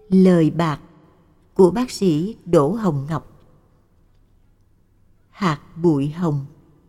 Lời bạc của bác sĩ Đỗ Hồng Ngọc. Hạt bụi hồng.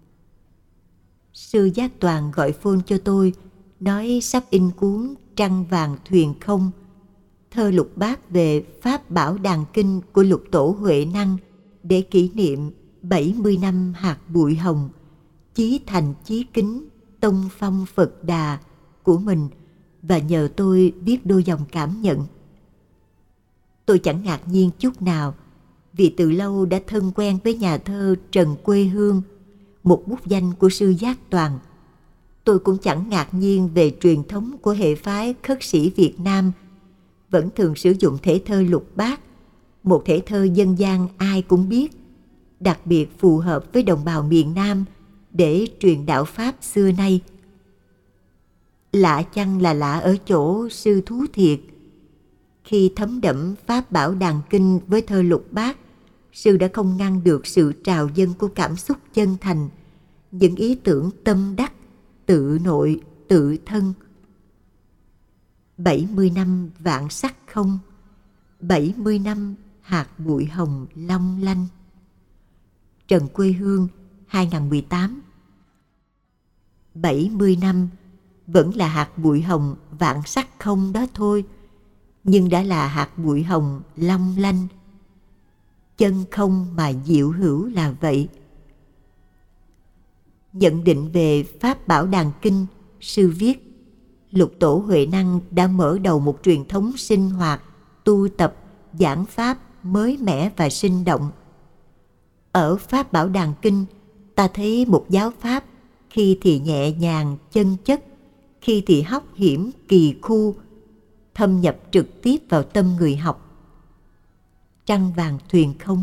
Sư Giác Toàn gọi phone cho tôi, nói sắp in cuốn Trăng vàng thuyền không, thơ Lục Bát về Pháp bảo đàn kinh của Lục Tổ Huệ Năng để kỷ niệm 70 năm hạt bụi hồng, chí thành chí kính tông phong Phật Đà của mình, và nhờ tôi viết đôi dòng cảm nhận. Tôi chẳng ngạc nhiên chút nào, vì từ lâu đã thân quen với nhà thơ Trần Quê Hương, một bút danh của sư Giác Toàn. Tôi cũng chẳng ngạc nhiên về truyền thống của hệ phái khất sĩ Việt Nam, vẫn thường sử dụng thể thơ lục bát, một thể thơ dân gian ai cũng biết, đặc biệt phù hợp với đồng bào miền Nam để truyền đạo Pháp xưa nay. Lạ chăng là lạ ở chỗ sư Thú Thiệt. Khi thấm đẫm Pháp bảo đàn kinh với thơ lục bát, sư đã không ngăn được sự trào dâng của cảm xúc chân thành, những ý tưởng tâm đắc, tự nội, tự thân. 70 năm vạn sắc không, 70 năm hạt bụi hồng long lanh. Trần Quê Hương, 2018. 70 năm vẫn là hạt bụi hồng vạn sắc không đó thôi, nhưng đã là hạt bụi hồng long lanh. Chân không mà diệu hữu là vậy. Nhận định về Pháp bảo đàn kinh, sư viết: Lục Tổ Huệ Năng đã mở đầu một truyền thống sinh hoạt, tu tập, giảng pháp mới mẻ và sinh động. Ở Pháp bảo đàn kinh, ta thấy một giáo pháp khi thì nhẹ nhàng, chân chất, khi thì hóc hiểm, kỳ khu, thâm nhập trực tiếp vào tâm người học. Trăng vàng thuyền không.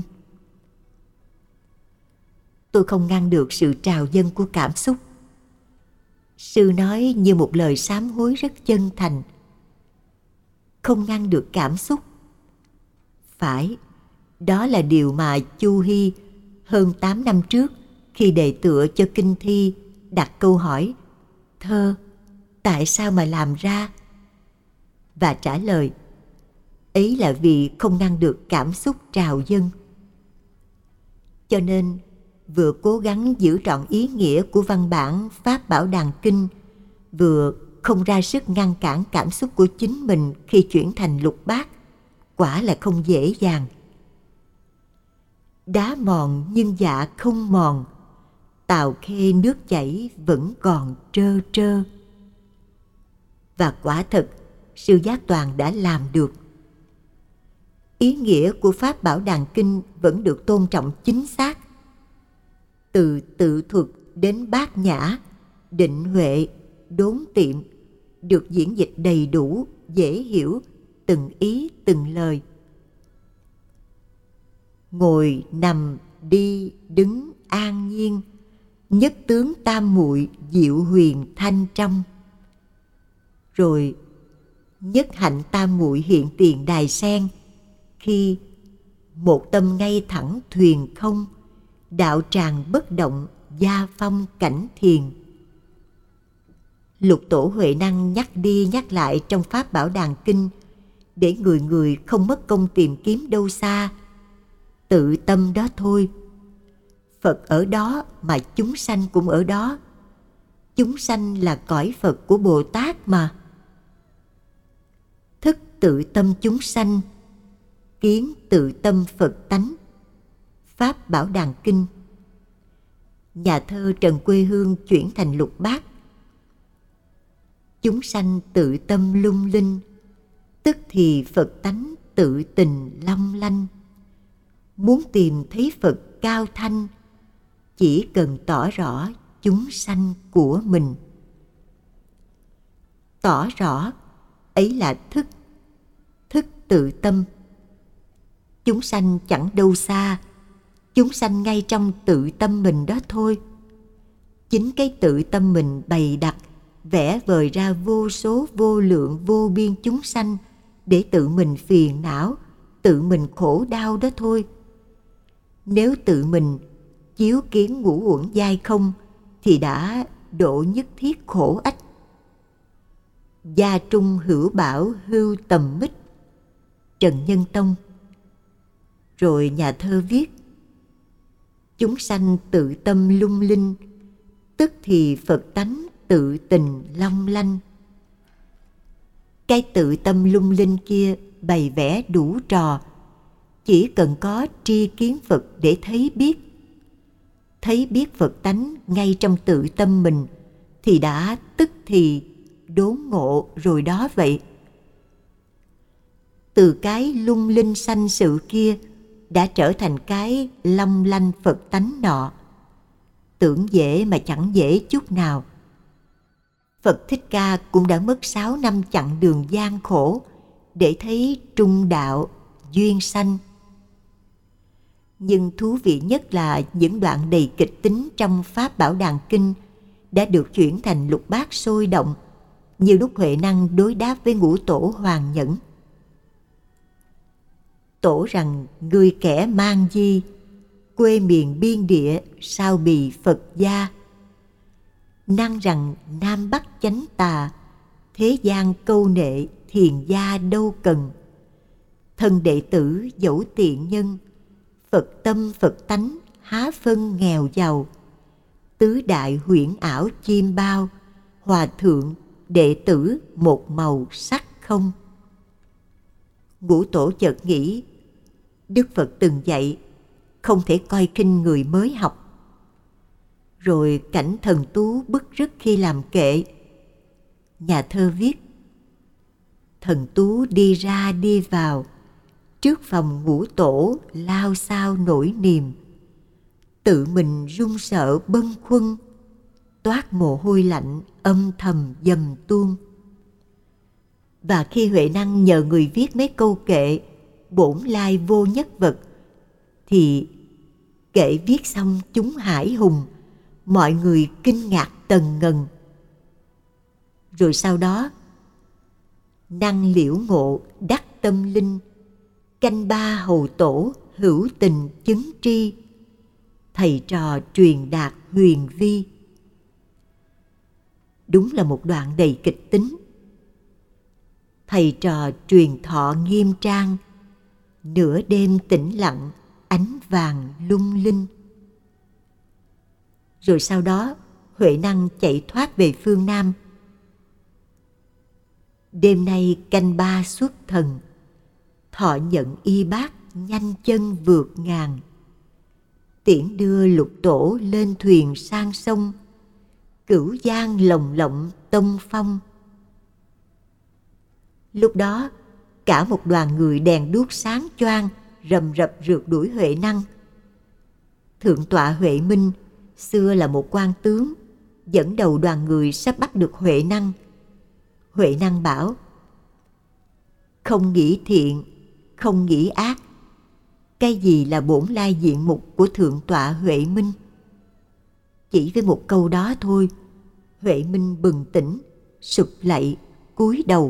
Tôi không ngăn được sự trào dâng của cảm xúc. Sư nói như một lời sám hối rất chân thành. Không ngăn được cảm xúc. Phải, đó là điều mà Chu Hy hơn 8 năm trước, khi đề tựa cho kinh thi, đặt câu hỏi: thơ, tại sao mà làm ra? Và trả lời: ấy là vì không ngăn được cảm xúc trào dâng. Cho nên vừa cố gắng giữ trọn ý nghĩa của văn bản Pháp bảo đàn kinh, vừa không ra sức ngăn cản cảm xúc của chính mình khi chuyển thành lục bát, quả là không dễ dàng. Đá mòn nhưng dạ không mòn, tàu khê nước chảy vẫn còn trơ trơ. Và quả thật, sư Giác Toàn đã làm được. Ý nghĩa của Pháp bảo đàn kinh vẫn được tôn trọng chính xác. Từ tự thuật đến bát nhã, định huệ, đốn tiệm được diễn dịch đầy đủ, dễ hiểu, từng ý từng lời. Ngồi nằm đi đứng an nhiên, nhất tướng tam muội diệu huyền thanh trong. Rồi nhất hạnh tam muội hiện tiền đài sen, khi một tâm ngay thẳng thuyền không, đạo tràng bất động, gia phong cảnh thiền. Lục Tổ Huệ Năng nhắc đi nhắc lại trong Pháp bảo đàn kinh, để người người không mất công tìm kiếm đâu xa. Tự tâm đó thôi. Phật ở đó mà chúng sanh cũng ở đó. Chúng sanh là cõi Phật của Bồ Tát mà. Thức tự tâm chúng sanh, kiến tự tâm Phật tánh. Pháp bảo đàn kinh. Nhà thơ Trần Quê Hương chuyển thành lục bát. Chúng sanh tự tâm lung linh, tức thì Phật tánh tự tình long lanh. Muốn tìm thấy Phật cao thanh, chỉ cần tỏ rõ chúng sanh của mình. Tỏ rõ, ấy là thức, thức tự tâm. Chúng sanh chẳng đâu xa, chúng sanh ngay trong tự tâm mình đó thôi. Chính cái tự tâm mình bày đặt, vẽ vời ra vô số vô lượng vô biên chúng sanh để tự mình phiền não, tự mình khổ đau đó thôi. Nếu tự mình chiếu kiến ngũ uẩn giai không, thì đã độ nhất thiết khổ ách. Gia trung hữu bảo hưu tầm mít, Trần Nhân Tông. Rồi nhà thơ viết: chúng sanh tự tâm lung linh, tức thì Phật tánh tự tình long lanh. Cái tự tâm lung linh kia bày vẽ đủ trò, chỉ cần có tri kiến Phật để thấy biết Phật tánh ngay trong tự tâm mình thì đã tức thì đốn ngộ rồi đó vậy. Từ cái lung linh sanh sự kia đã trở thành cái long lanh Phật tánh nọ. Tưởng dễ mà chẳng dễ chút nào. Phật Thích Ca cũng đã mất 6 năm chặng đường gian khổ để thấy trung đạo, duyên sanh. Nhưng thú vị nhất là những đoạn đầy kịch tính trong Pháp Bảo Đàn Kinh đã được chuyển thành lục bát sôi động, như lúc Huệ Năng đối đáp với Ngũ Tổ Hoàng Nhẫn. Tổ rằng: người kẻ mang di, quê miền biên địa sao bì Phật gia. Năng rằng: Nam Bắc chánh tà, thế gian câu nệ thiền gia đâu cần. Thân đệ tử dẫu tiện nhân, Phật tâm Phật tánh há phân nghèo giàu. Tứ đại huyễn ảo chim bao, hòa thượng đệ tử một màu sắc không. Ngũ Tổ chợt nghĩ, Đức Phật từng dạy không thể coi khinh người mới học. Rồi cảnh thần tú bức rứt khi làm kệ. Nhà thơ viết: thần tú đi ra đi vào, trước phòng Ngũ Tổ lao sao nỗi niềm. Tự mình run sợ bâng khuâng, toát mồ hôi lạnh âm thầm dầm tuôn. Và khi Huệ Năng nhờ người viết mấy câu kệ bổn lai vô nhất vật, thì kệ viết xong chúng hải hùng, mọi người kinh ngạc tần ngần. Rồi sau đó, năng liễu ngộ đắc tâm linh, canh ba hầu tổ hữu tình chứng tri, thầy trò truyền đạt huyền vi. Đúng là một đoạn đầy kịch tính. Thầy trò truyền thọ nghiêm trang, nửa đêm tĩnh lặng ánh vàng lung linh. Rồi sau đó Huệ Năng chạy thoát về phương Nam. Đêm nay canh ba xuất thần, thọ nhận y bát nhanh chân vượt ngàn. Tiễn đưa Lục Tổ lên thuyền sang sông, cửu giang lồng lộng tông phong. Lúc đó cả một đoàn người đèn đuốc sáng choang rầm rập rượt đuổi Huệ Năng. Thượng tọa Huệ Minh xưa là một quan tướng, dẫn đầu đoàn người sắp bắt được Huệ Năng. Huệ Năng bảo: không nghĩ thiện, không nghĩ ác, cái gì là bổn lai diện mục của Thượng tọa Huệ Minh? Chỉ với một câu đó thôi, Huệ Minh bừng tỉnh, sụp lạy, cúi đầu.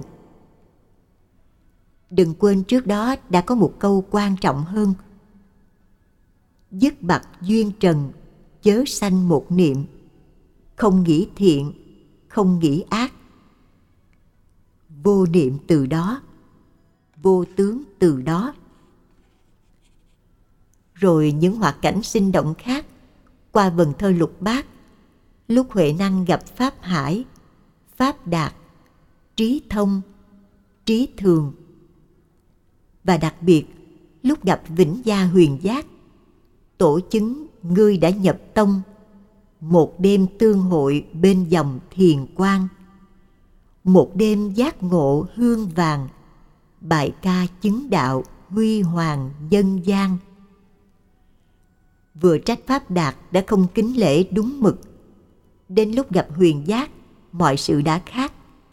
Đừng quên trước đó đã có một câu quan trọng hơn: dứt bặt duyên trần, chớ sanh một niệm, không nghĩ thiện, không nghĩ ác. Vô niệm từ đó, vô tướng từ đó. Rồi những hoạt cảnh sinh động khác qua vần thơ lục bát, lúc Huệ Năng gặp Pháp Hải, Pháp Đạt, Trí Thông, Trí Thường. Và đặc biệt lúc gặp Vĩnh Gia Huyền Giác, tổ chứng ngươi đã nhập tông, một đêm tương hội bên dòng thiền quang, một đêm giác ngộ hương vàng, bài ca chứng đạo huy hoàng dân gian. Vừa trách Pháp Đạt đã không kính lễ đúng mực, đến lúc gặp Huyền Giác mọi sự đã khác.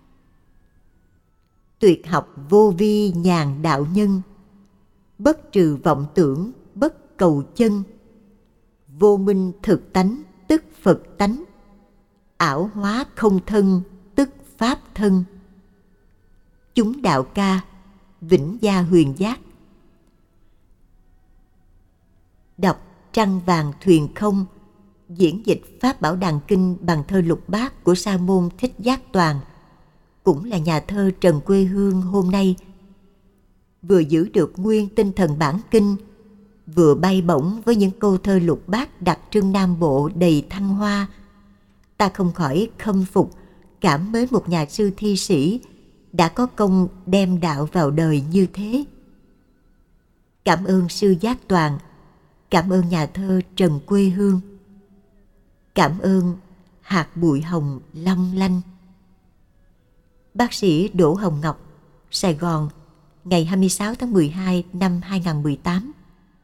Tuyệt học vô vi nhàn đạo nhân, bất trừ vọng tưởng bất cầu chân, vô minh thực tánh tức Phật tánh, ảo hóa không thân tức Pháp thân. Chúng đạo ca, Vĩnh Gia Huyền Giác. Đọc Trăng Vàng Thuyền Không, diễn dịch Pháp Bảo Đàn Kinh bằng thơ lục bát của Sa môn Thích Giác Toàn, cũng là nhà thơ Trần Quê Hương hôm nay. vừa giữ được nguyên tinh thần bản kinh, vừa bay bổng với những câu thơ lục bát đặc trưng Nam Bộ đầy thăng hoa, ta không khỏi khâm phục, cảm mến một nhà sư thi sĩ đã có công đem đạo vào đời như thế. Cảm ơn sư Giác Toàn, cảm ơn nhà thơ Trần Quê Hương, cảm ơn hạt bụi hồng long lanh. Bác sĩ Đỗ Hồng Ngọc, Sài Gòn, ngày 26 tháng 12 năm 2018.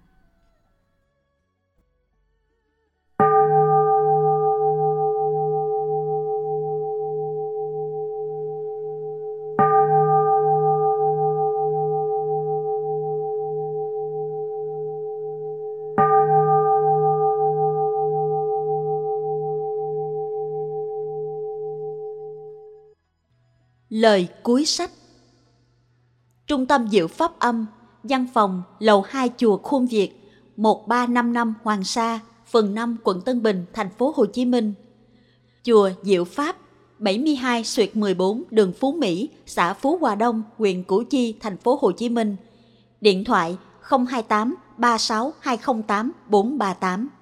Lời cuối sách. Trung tâm Diệu Pháp Âm, văn phòng lầu 2 chùa Khuôn Việt, 1355 Hoàng Sa, phường 5, quận Tân Bình, thành phố Hồ Chí Minh. Chùa Diệu Pháp, 72/14 đường Phú Mỹ, xã Phú Hòa Đông, huyện Củ Chi, thành phố Hồ Chí Minh. Điện thoại 028 36 208 438.